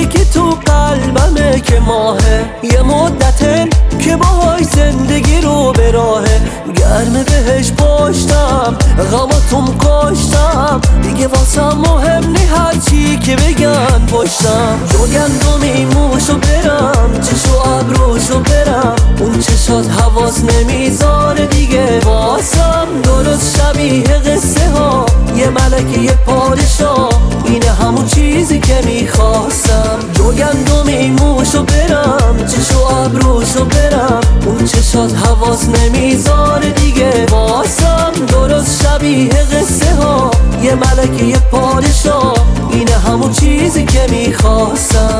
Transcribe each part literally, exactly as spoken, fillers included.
که تو قلبمه که ماهه، یه مدته که باهاش زندگی رو به راهه. گرم بهش پشتم، غماتم کشتم، دیگه واسم مهم نی هرچی که بگن پشتم. جو گندمی موشو برم، چشو ابروشو برم، اون چشات حواس نمیذاره دیگه واسم. درست شبیه قصه ها، یه ملکه یه پادشاه، اینه همون چیزی که میخواستم. جو گندمی موشو برم، چشو ابروشو برم، اون چشات حواس نمیذاره دیگه واسم. درست شبیه قصه ها، یه ملکه یه پادشاه، اینه همون چیزی که میخواستم.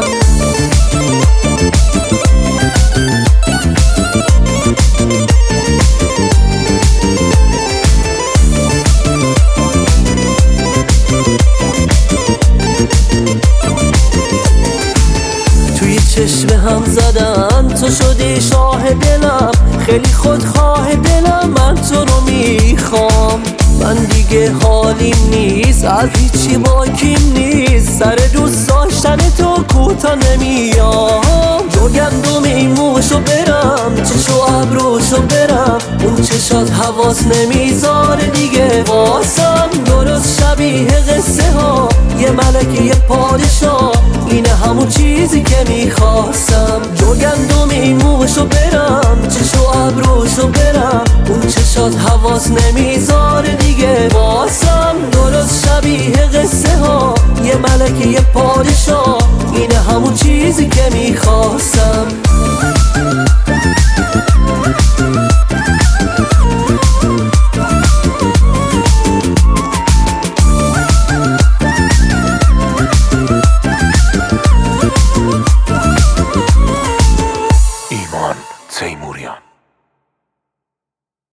توی چشم هم زدن تو شدی شاه دلم، خیلی خودخواه دلم، من تو رو میخوام. من دیگه حالیم نیست، از هیچی باکیم نیست، سر دوست داشتن تو کوتا نمیام. جو گندمی موشو برم، چشو ابروشو برم، اون چشات حواس نمیذاره دیگه واسم. درست شبیه قصه ها، یه ملکه یه پادشاه، اینه همون چیزی که میخواستم. جو گندمی موشو برم، چشو ابروشو برم، اون چشات حواس نمیذاره دیگه واسم. درست شبیه قصه ها، یه ملکه یه پادشاه، اینه همون چیزی که میخواستم.